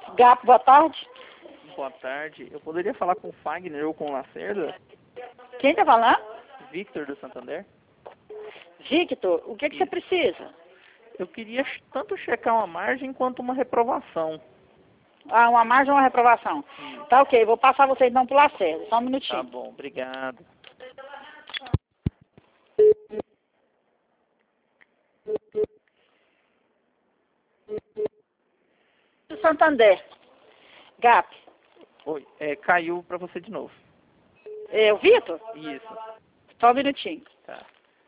Gato, boa tarde. Boa tarde. Eu poderia falar com o Fagner ou com o Lacerda? Quem tá falando? Victor do Santander. Victor, o que você precisa? Eu queria tanto checar uma margem quanto uma reprovação. Ah, uma margem ou uma reprovação? Tá ok, vou passar vocês então pro Lacerda, só um minutinho. Tá bom, obrigado. Santander. GAP. Oi, caiu pra você de novo. É o Vitor? Isso. Só um minutinho. Tá.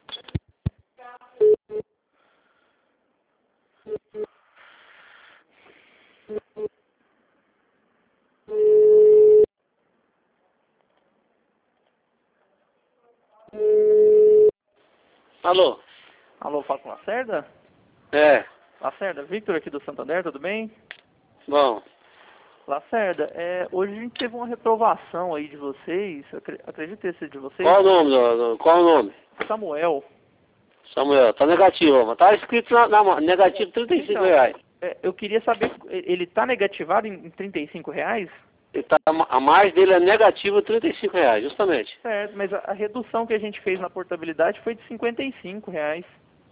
Alô? Alô, fala com o Lacerda? É, Lacerda, Victor aqui do Santander, tudo bem? bom. Lacerda, hoje a gente teve uma reprovação aí de vocês, acredito ter sido de vocês. Qual o nome? Qual o nome? Samuel. Samuel, tá negativo, mas tá escrito negativo R$35. Então, eu queria saber, ele tá negativado em R$35? Ele tá, a mais dele é negativo R$35, justamente. Certo, mas a redução que a gente fez na portabilidade foi de R$55.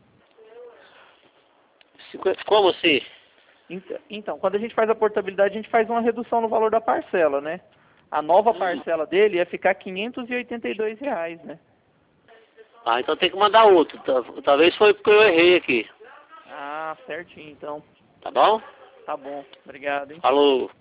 Como assim? Então, quando a gente faz a portabilidade, a gente faz uma redução no valor da parcela, né? A nova parcela dele ia ficar R$582, né? Ah, então tem que mandar outro. Talvez foi porque eu errei aqui. Ah, certinho, então. Tá bom? Tá bom, obrigado, hein? Falou.